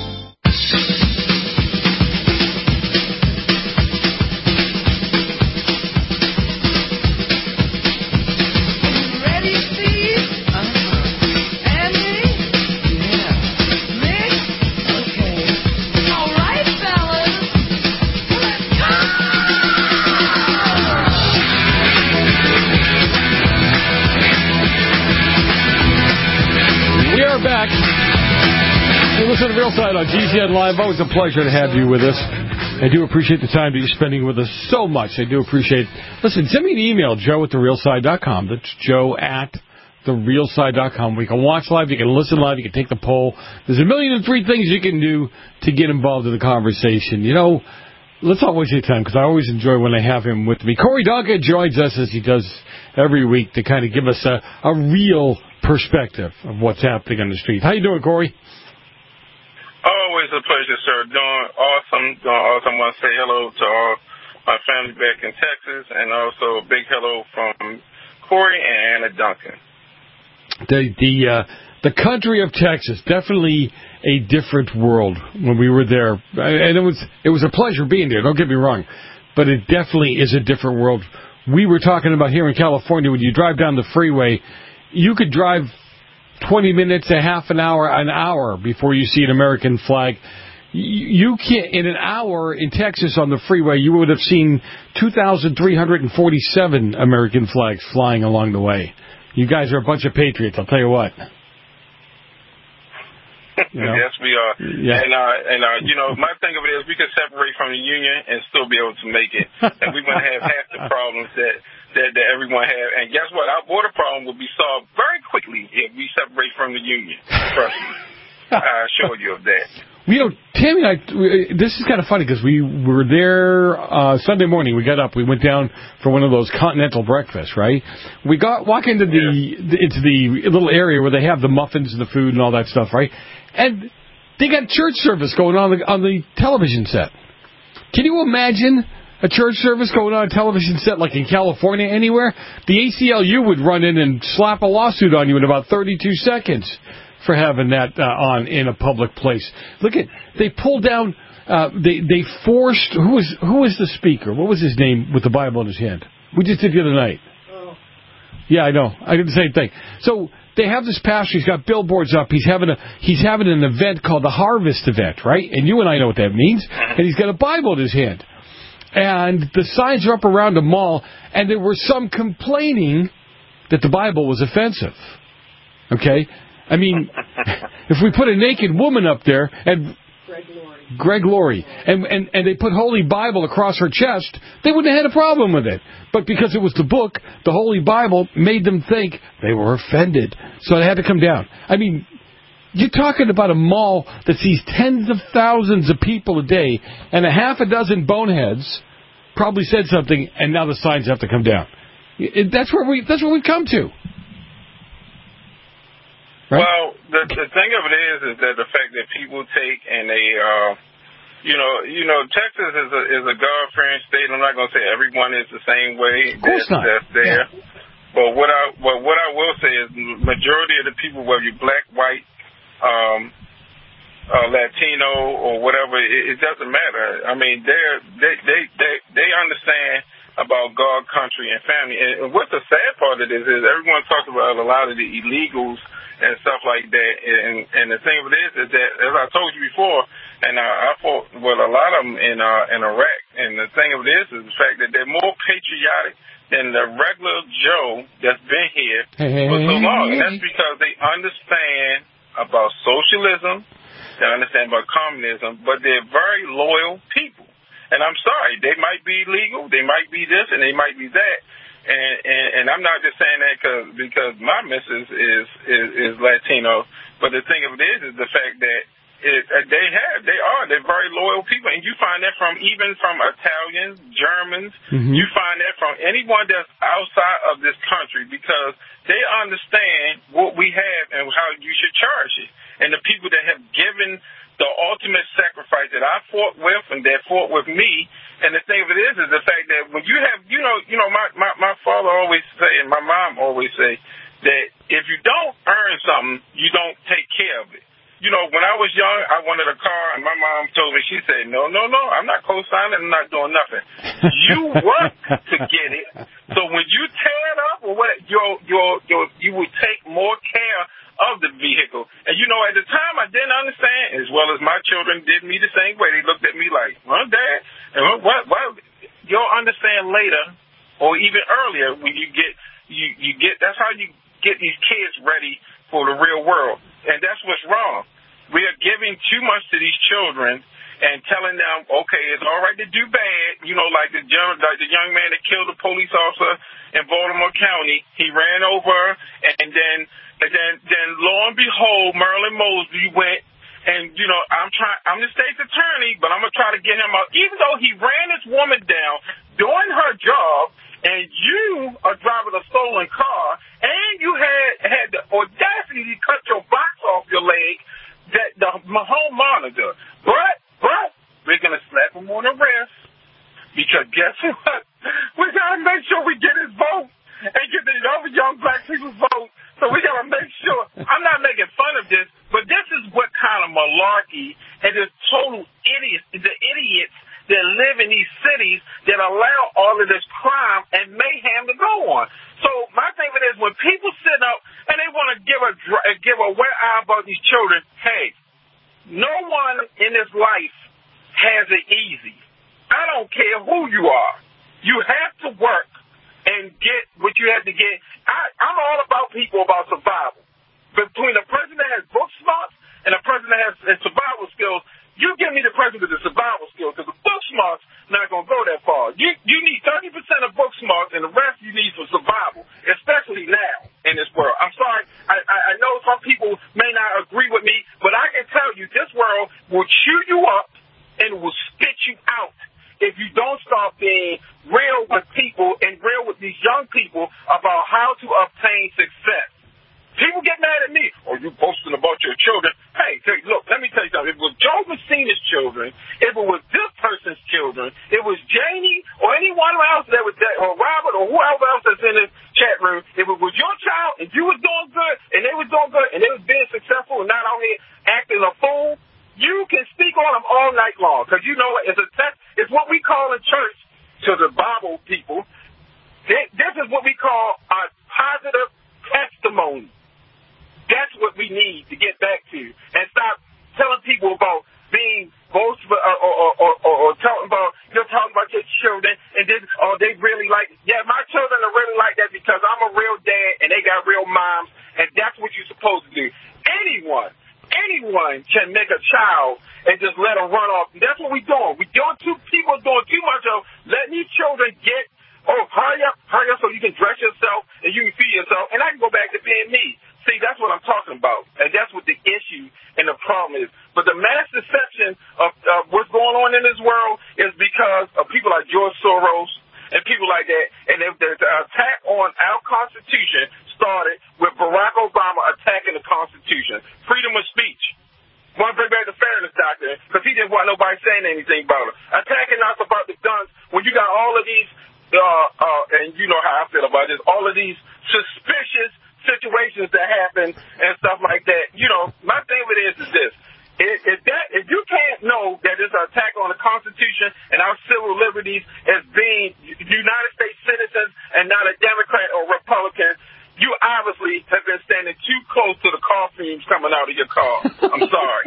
Back. You listen to Real Side on G C N Live. Always a pleasure to have you with us. I do appreciate the time that you're spending with us so much. I do appreciate it. Listen, send me an email, joe at the real side dot com. That's joe at the real side dot com. We can watch live, you can listen live, you can take the poll. There's a million and three things you can do to get involved in the conversation. You know, let's not waste your time, because I always enjoy when I have him with me. Corey Duncan joins us as he does every week to kind of give us a, a real perspective of what's happening on the street. How you doing, Corey? Always a pleasure, sir. Doing awesome. Doing awesome. I want to say hello to all my family back in Texas, and also a big hello from Corey and Anna Duncan. The the uh, the country of Texas, definitely a different world when we were there, and it was it was a pleasure being there. Don't get me wrong, but it definitely is a different world. We were talking about here in California, when you drive down the freeway, you could drive twenty minutes, a half an hour, an hour before you see an American flag. You can't, in an hour in Texas on the freeway, you would have seen two thousand three hundred forty-seven American flags flying along the way. You guys are a bunch of patriots, I'll tell you what. You know? Yes, we are. Yeah. And, uh, and uh, you know, my thing of it is we could separate from the union and still be able to make it. And we wouldn't have half the problems that, that, that everyone has. And guess what? Our border problem would be solved very quickly if we separate from the union. Trust me. I assure you of that. You know, Tammy and I, this is kind of funny because we were there uh, Sunday morning. We got up. We went down for one of those continental breakfasts, right? We got walk into the, yeah. the into the little area where they have the muffins and the food and all that stuff, right? And they got church service going on the, on the television set. Can you imagine a church service going on a television set like in California anywhere? The A C L U would run in and slap a lawsuit on you in about thirty-two seconds. For having that uh, on in a public place. Look at, they pulled down, uh, they they forced, who was who was the speaker? What was his name with the Bible in his hand? We just did the other night. Oh. Yeah, I know. I did the same thing. So they have this pastor, he's got billboards up, he's having a he's having an event called the Harvest Event, right? And you and I know what that means. And he's got a Bible in his hand. And the signs are up around the mall, and there were some complaining that the Bible was offensive. Okay? I mean, if we put a naked woman up there and Greg Laurie, Greg Laurie and, and, and they put Holy Bible across her chest, they wouldn't have had a problem with it. But because it was the book, the Holy Bible made them think they were offended. So it had to come down. I mean, you're talking about a mall that sees tens of thousands of people a day, and a half a dozen boneheads probably said something, and now the signs have to come down. It, that's where we that's where we come to. Right? Well, the the thing of it is, is that the fact that people take and they, uh, you know, you know, Texas is a is a God-fearing state. I'm not going to say everyone is the same way. Of course that's, not. That's there. Yeah. But what I but what I will say is, the majority of the people, whether you're black, white, um, uh, Latino, or whatever, it, it doesn't matter. I mean, they're they they they they understand about God, country, and family. And what the sad part of it is, is everyone talks about a lot of the illegals and stuff like that. And, and the thing of it is, is that, as I told you before, and I, I fought with a lot of them in uh, in Iraq. And the thing of it is, is the fact that they're more patriotic than the regular Joe that's been here for so long. And that's because they understand about socialism, they understand about communism, but they're very loyal people. And I'm sorry, they might be legal, they might be this, and they might be that. And and, and I'm not just saying that cause, because my missus is, is is Latino, but the thing of it is, is the fact that it, they have, they are, they're very loyal people, and you find that from even from Italians, Germans, mm-hmm. you find that from anyone that's outside of this country, because they understand what we have and how you should cherish it. And the people that have given the ultimate sacrifice that I fought with and that fought with me. And the thing of it is, is the fact that when you have, you know, you know, my, my, my father always say, and my mom always say, that if you don't earn something, you don't take care of it. You know, when I was young, I wanted a car, and my mom told me, she said, no, no, no, I'm not co-signing, I'm not doing nothing. You work to get it. So when you tear it up or what, you're, you're, you're, you will take more care of the vehicle. And, you know, at the time, I didn't understand, as well as my children did me the same way. They looked at me like, well, Dad, and what, what? You'll understand later or even earlier when you get, you, you get, that's how you get these kids ready for the real world. And that's what's wrong. We are giving too much to these children and telling them, okay, it's all right to do bad. You know, like the, like the young man that killed the police officer in Baltimore County. He ran over, and then And then, then lo and behold, Merlin Mosby went, and, you know, I'm trying, I'm the state's attorney, but I'm going to try to get him out. Even though he ran this woman down doing her job, and you are driving a stolen car, and you had, had the audacity to cut your box off your leg, that the home monitor. But, but, we're going to slap him on the wrist, because guess what? We got to make sure we get his vote, and get the other young black people's vote. So we got to make sure. I'm not making fun of this, but this is what kind of malarkey and the total idiots, the idiots that live in these cities that allow all of this crime and mayhem to go on. So my thing with it is, when people sit up and they want to give a give a wet eye about these children, hey, no one in this life has it easy. I don't care who you are. You have to work and get what you have to get. I, I'm all about people, about survival. Between a person that has book smarts and a person that has survival skills, you give me the person with the survival skills, because the book smarts not going to go that far. You you need thirty percent of book smarts, and the rest you need for survival, especially now in this world. I'm sorry, I, I, I know some people may not agree with me, but I can tell you this world will chew you up and will spit you out if you don't start being real with people and real with these young people about how to obtain success. People get mad at me. Oh, you boasting about your children. Hey, hey, look, let me tell you something. If it was Joe Messina's children, if it was this person's children, it was Janie or anyone else that was there, or Robert or whoever else that's in this chat room, if it was your child, if you was doing good and they was doing good and they was being successful and not out here acting a fool, you can speak on them all night long. Because you know what? It's, a te- it's what we call in church, to the Bible people, this is what we call a positive testimony. That's what we need to get back to, and stop telling people about being boastful or, or, or, or, or talking about, you're talking about your children, and then, oh, they really like, yeah, my children are really like that because I'm a real dad and they got real moms, and that's what you're supposed to do. Anyone, anyone can make a child and just let them run off. And that's what we're doing. We're doing too, people are doing too much of letting these children get, oh, hurry up, hurry up so you can dress yourself and you can feed yourself, and I can go back to being me. See, that's what I'm talking about, and that's what the issue and the problem is. But the mass deception of uh, what's going on in this world is because of people like George Soros and people like that, and the, the, the attack on our Constitution started with Barack Obama attacking the Constitution. Freedom of speech. Want to bring back the fairness doctrine, because he didn't want nobody saying anything about it. Attacking us about the guns when you got all of these, uh, uh, and you know how I feel about this, all of these suspicious situations that happen and stuff like that. You know, my thing with it is, is this. If, if, that, if you can't know that it's an attack on the Constitution and our civil liberties as being United States citizens and not a Democrat or Republican, you obviously have been standing too close to the car fumes coming out of your car. I'm sorry.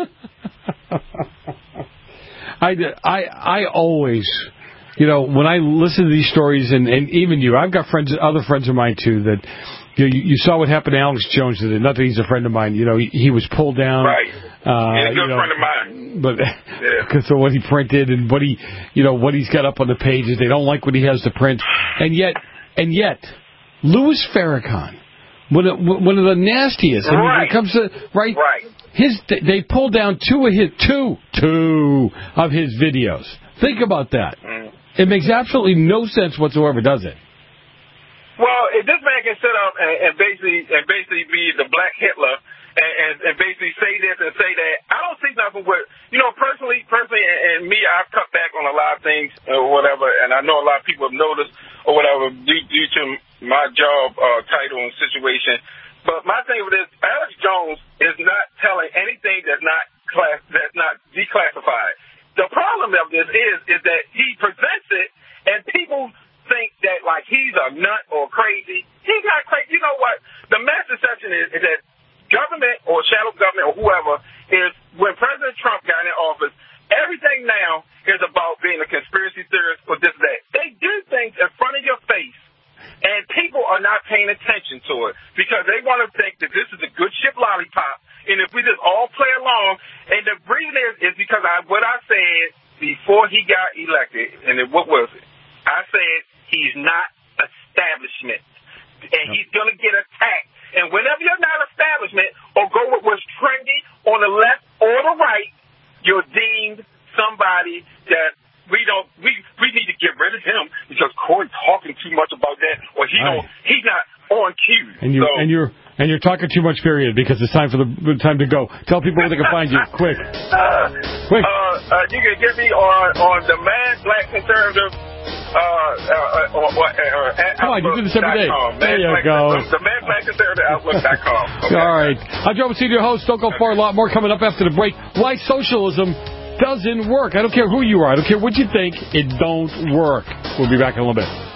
I, I, I always, you know, when I listen to these stories, and, and even you, I've got friends, other friends of mine too, that you, know, you, you saw what happened to Alex Jones today. Not that he's a friend of mine. You know, he, he was pulled down. Right. Uh, he's a good you know, friend of mine. But yeah. because of what he printed and what he, you know, what he's got up on the pages, they don't like what he has to print. And yet, and yet, Louis Farrakhan, one of, one of the nastiest. I mean, right. when it comes to right, right. his they pulled down two of his two two of his videos. Think about that. Mm. It makes absolutely no sense whatsoever, does it? Well, if this man can sit up and, and basically and basically be the Black Hitler and, and, and basically say this and say that, I don't see nothing with, you know, personally, personally, and, and me, I've cut back on a lot of things or whatever, and I know a lot of people have noticed or whatever due, due to my job uh, title and situation. But my thing with this, Alex Jones is not telling anything that's not class, that's not declassified. The problem of this is is that he presents it, and people think that, like, he's a nut or crazy. He's not crazy. You know what? The mass deception is, is that government or shadow government or whoever is, when President Trump got in office, everything now is about being a conspiracy theorist or this, that. They do things in front of your face, and people are not paying attention to it because they want to think that this is a good ship lollipop, and if we just all play along, and the reason is, is because I, what I said before he got elected, and then what was it? I said he's not establishment, and he's going to get attacked. And whenever you're not establishment or go with what's trendy on the left or the right, you're deemed somebody that we don't, we, we need to get rid of him because Corey's talking too much about that, or he don't, he's not on cue. And you so, and you're and you're talking too much, period, because it's time for the time to go. Tell people where they can find you, quick, uh, quick. Uh, uh, you can get me on on the Mad Black Conservative. Uh, uh, or, or, or, Come on, you do this every day. There you Black, go. The Mad Black Conservative Outlook dot com. Okay. All right. I'm Joe Messina, your host. Don't go far. A lot more coming up after the break. Why socialism doesn't work. I don't care who you are. I don't care what you think. It don't work. We'll be back in a little bit.